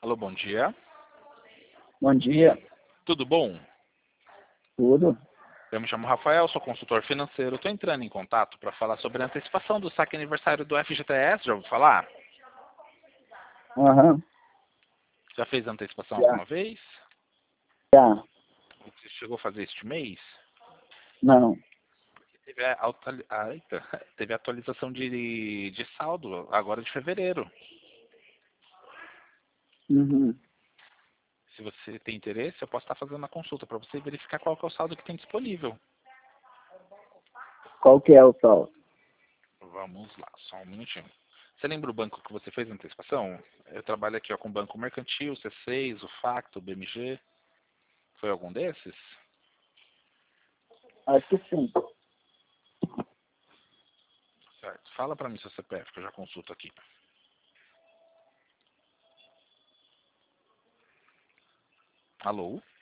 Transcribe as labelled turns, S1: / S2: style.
S1: Alô, bom dia.
S2: Bom dia,
S1: Tudo bom?
S2: tudo?
S1: Eu me chamo Rafael, sou consultor financeiro. Estou entrando em contato para falar sobre a antecipação do saque aniversário do FGTS. Já ouviu falar?
S2: Aham,
S1: Já fez a antecipação
S2: já,
S1: alguma vez?
S2: já,
S1: Você chegou a fazer este mês?
S2: não,
S1: Teve teve a atualização de saldo agora de fevereiro.
S2: uhum.
S1: Se você tem interesse, eu posso estar fazendo a consulta para você verificar qual que é o saldo que tem disponível.
S2: Qual que é o sol?
S1: Vamos lá, só um minutinho. Você lembra o banco que você fez a antecipação? Eu trabalho aqui ó, com o Banco Mercantil, C6, o Facto, o BMG. Foi algum desses?
S2: Acho que sim.
S1: Certo. Fala para mim seu CPF, que eu já consulto aqui. Alô?